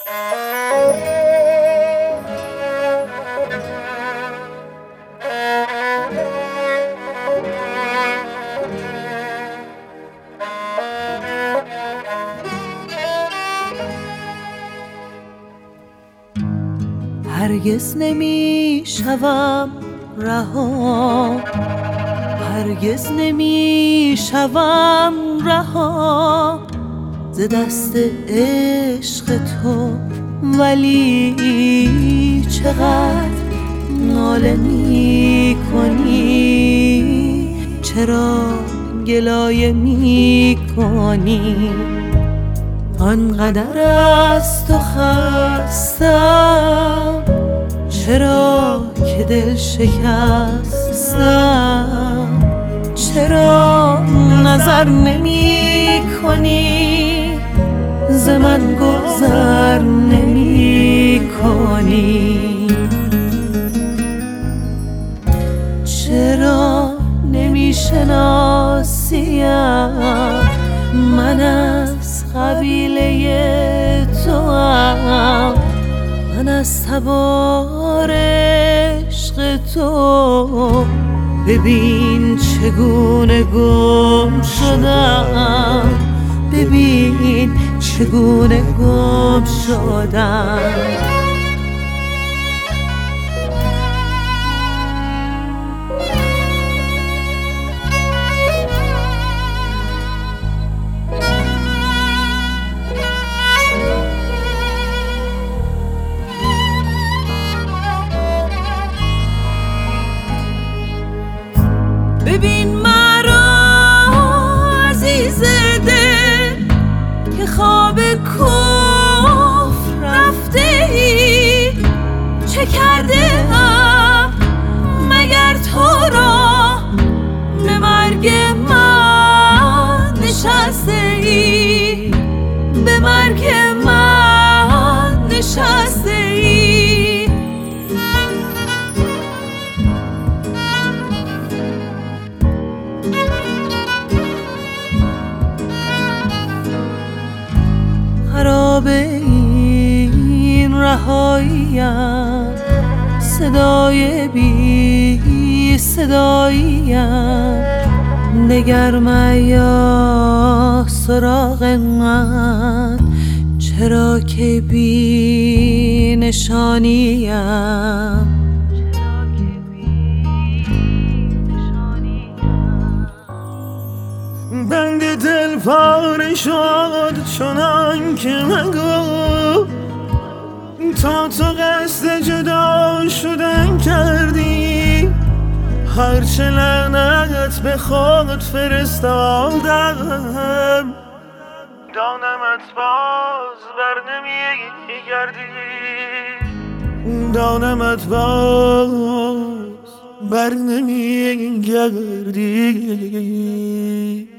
هرگز نمی شوم رها، هرگز نمی شوم رها ز دست عشق تو. ولی چقدر ناله می کنی، چرا گلایه می کنی؟ آنقدر از تو خستم، چرا که دل شکستم؟ چرا نظر نمی کنی، ز من گذر نمی کنی؟ چرا نمی شناسیم من از قبیله توام، من از تبار عشق تو؟ ببین چگونه گم شدم، ببین چگونه گم شدم. ببین مرا عزیز دل که خواب کفر رفته ای، چه کرده ام مگر تو را به مرگ من نشسته ای، به مرگ من نشسته ای. خراب این رهاییم، صدای بی صداییم، دگر میا سراغ من، چرا که بی نشانیم؟ بند دل پاره شد چنان که مگو، تا تو قصد جدا شدن کردی، هرچه لعنت به خود فرستادم، دانمت باز بر نمیگردی، دانمت باز بر نمیگردی.